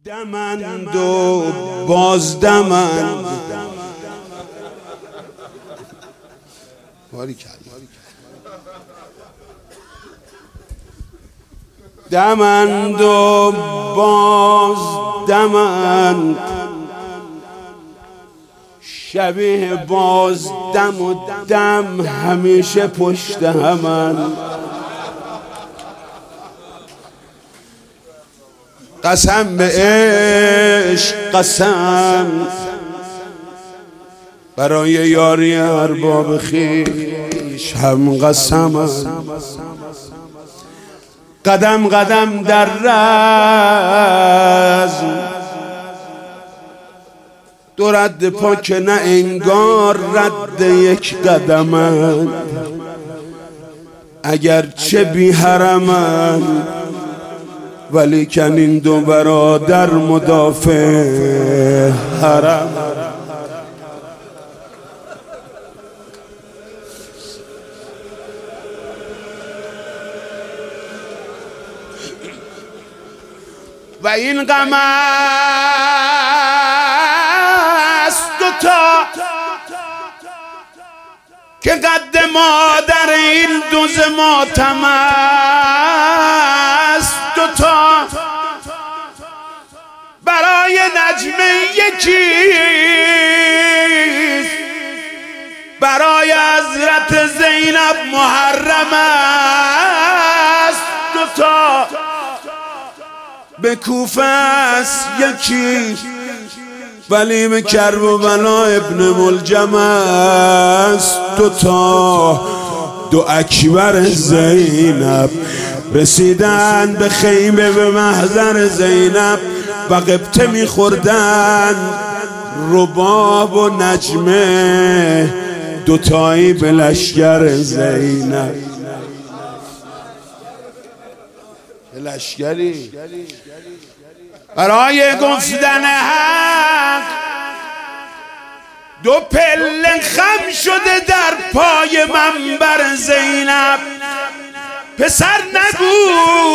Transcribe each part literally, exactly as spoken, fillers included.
دمند و بازدمند دمند و بازدمند شبیه بازدم و دم همیشه پشت همند. قسم به عشق قسم برای یاری ارباب خویش هم قسم. قدم قدم در رزم دو رد پا که نه انگار رد یک قدمند، اگرچه بی حرمند ولیکن این دو برادر مدافع حرم. و این غم است دوتا که قد مادر این دوز ماتم است دوتا. برای نجمه یکیست، برای حضرت زینب محرم است دوتا. به کوفه است یکی ولی به کربلا ابن ملجم است دوتا. دو اکبر زینب رسیدن به خیمه به محضر زینب و قبطه میخوردن رباب و نجمه دوتایی به لشگر زینب. لشگری برای گفتن حق دو پله خم شده در پای منبر زینب. پسر نگو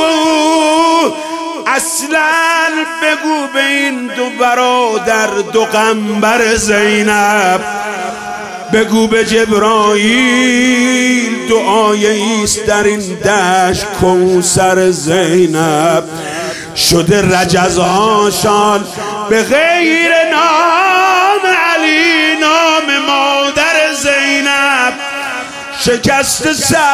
اصلا بگو به این دو برادر دو غمبر زینب، بگو به جبرائیل دعای ایست در این دشت کوثر زینب. شده رجزهاشان به غیر نام علی نام مادر زینب، شکست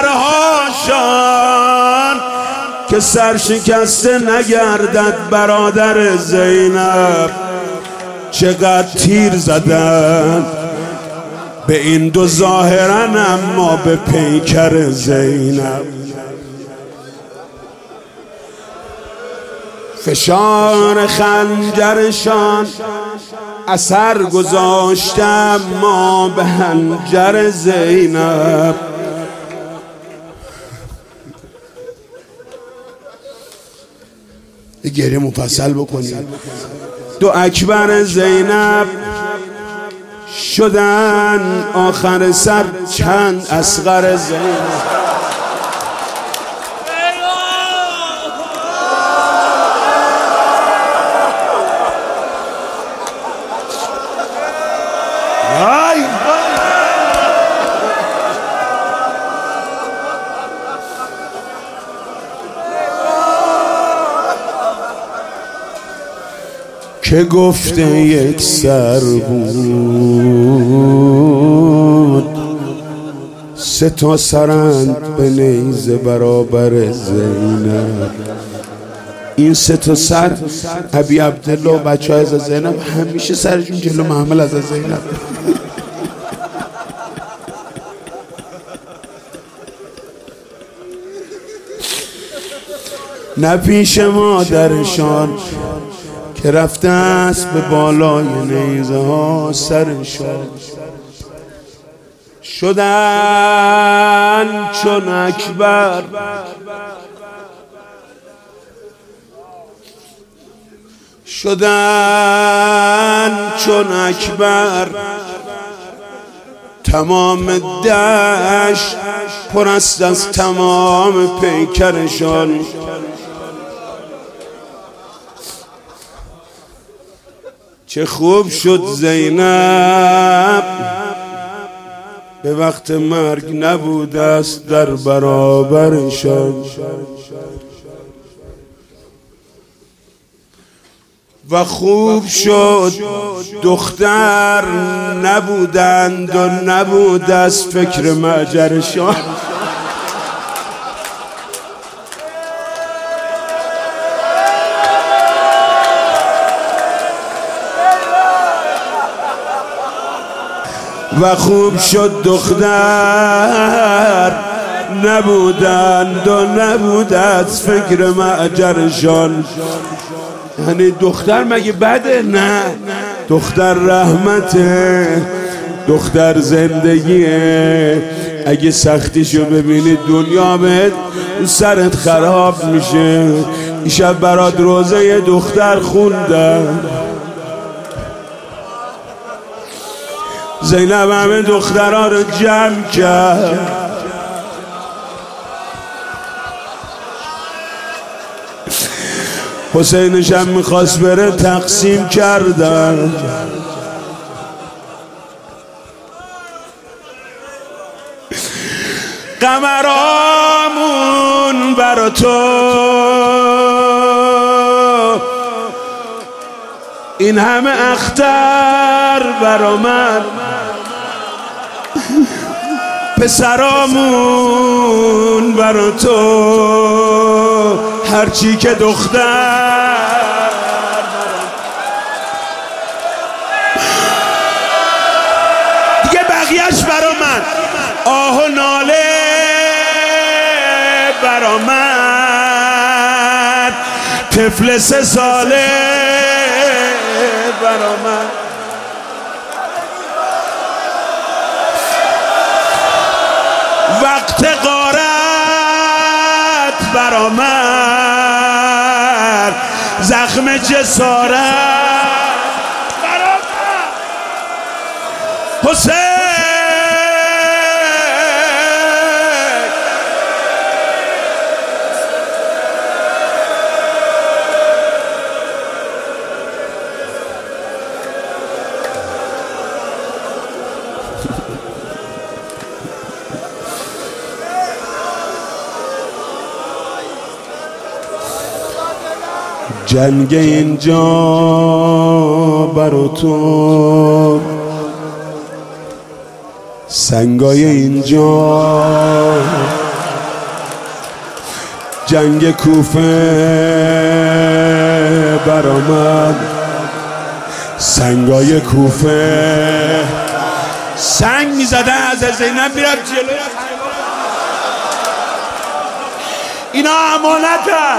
سرهاشان که سر شکسته نگردد برادر زینب. چقدر تیر زدن به این دو ظاهرن اما به پیکر زینب. فشار خنجرشان اثر گذاشته اما به حنجر زینب. گریه مفصل بکنید. دو اکبر زینب شدن آخر سر چند اصغر زینب. که گفته یک سر بود سه تا سرند به نیزه برابر زینب. این سه تا سر ابی عبدالله و بچه های از زینب همیشه سرشون جلو محمل از زینب. نه پیش مادرشان که رفته است به بالای نیزه ها سرشان. شدن چون اکبر شدن چون اکبر تمام دشت پر است از تمام پیکرشان. چه خوب شد زینب به وقت مرگ نبود است در برابرشان، و خوب شد دختر نبودند و نبود از فکر مهجرشان. و خوب شد دختر نبودند و نبود از فکر مهجرشان. یعنی دختر مگه بده؟ نه، دختر رحمته، دختر زندگیه. اگه سختیشو ببینی دنیا بهت سرت خراب میشه. این شب برات روزه دختر خوندم. زینب همه دخترها رو جمع کرد، حسینش هم میخواست بره تقسیم کردن. قمرامون برا تو این همه اختر برا من، پسرامون برا تو هرچی که دختر. دیگه بقیهش برا من، آه و ناله برا من، طفل سه ساله برا من، وقت غارت برا من، زخم جسارت برا من، حسین جنگ اینجا برا تو، سنگای اینجا، جنگ کوفه برا من، سنگای کوفه. سنگ میزدن از زینب میرفت جلو. اینا امانتن.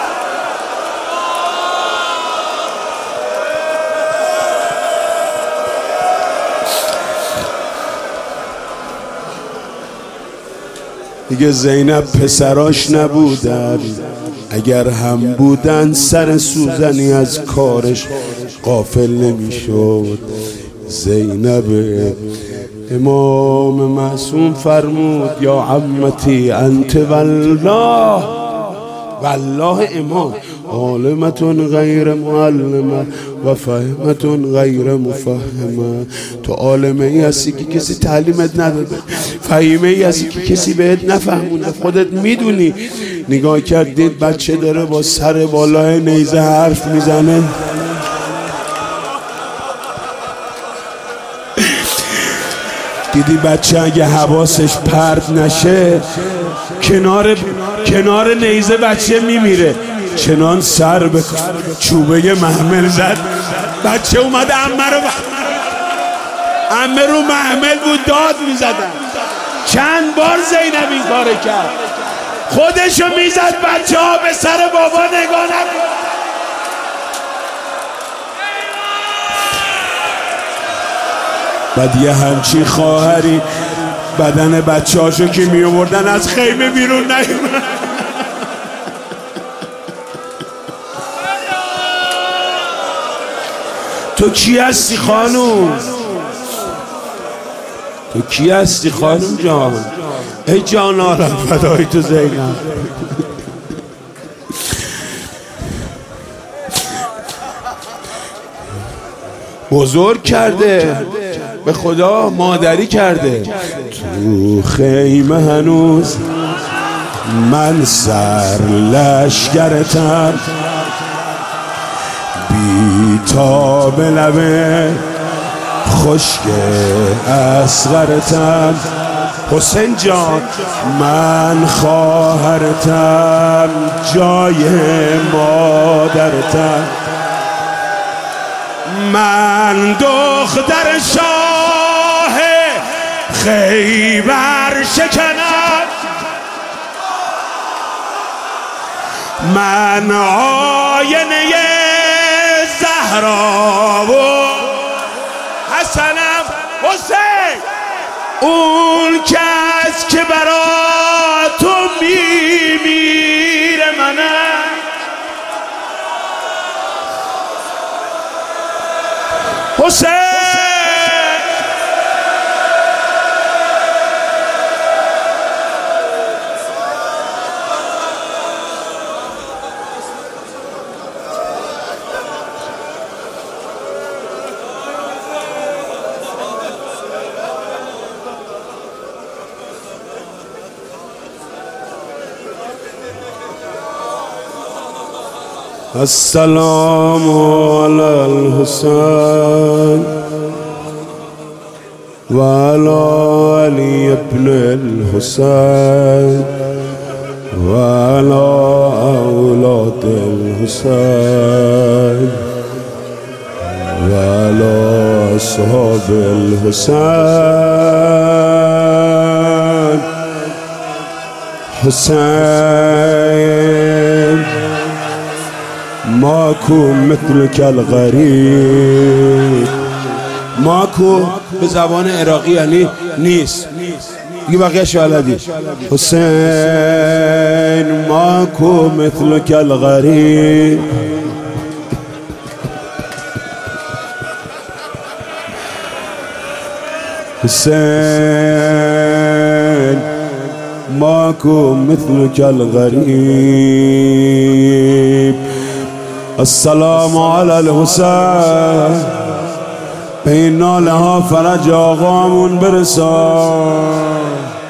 دیگه زینب پسراش نبودن، اگر هم بودن سر سوزنی از کارش غافل نمیشد. زینب امام معصوم فرمود یا عمتی انت والله، والله امام عالمتون غیر معلمه و فهمتون غیر مفهمه. تو عالمه ای هستی که کسی تعلیمت نداده، فهیمه ای هستی که کسی بهت نفهمونه، خودت میدونی. نگاه کردید بچه داره با سر بالای نیزه حرف میزنه، دیدی بچه اگه حواسش پرت نشه کنار کنار نیزه بچه میمیره. چنان سر به چوبه محمل زد، بچه اومد عمه رو عمه رو محمل بود داد میزدن. چند بار زینب این کار کرد، خودشو میزد بچه ها به سر بابا نگاه نکن. بعد یه همچین خواهری بدن بچه هاشو که می آوردن از خیمه بیرون نیومد. تو کی هستی خانوم؟ تو کی هستی خانوم جان؟ ای جان آرم فدای تو زینب. بزرگ کرده، به خدا مادری کرده. تو خیمه هنوز من سر لشکرتم، بی تاب لبه خشک اصغرتم. حسین جان من خواهرتم، جای مادرتم. من دختر شاه خیبر شکنم، من آینه زهرا و حسنم. حسین اون کس که برا تو میمیره منم. حسین السلام علی الحسین و علی علی ابن الحسین و علی اولاد الحسین و علی اصحاب الحسین. حسین ماکو مثلک الغریب. ماکو به زبان عراقی یعنی نیست، دیگه بقیه شالدی. حسین ماکو مثلک الغریب. حسین ماکو مثلک الغریب. السلام علی الحسین، به این ناله ها فرج آقامون برسان.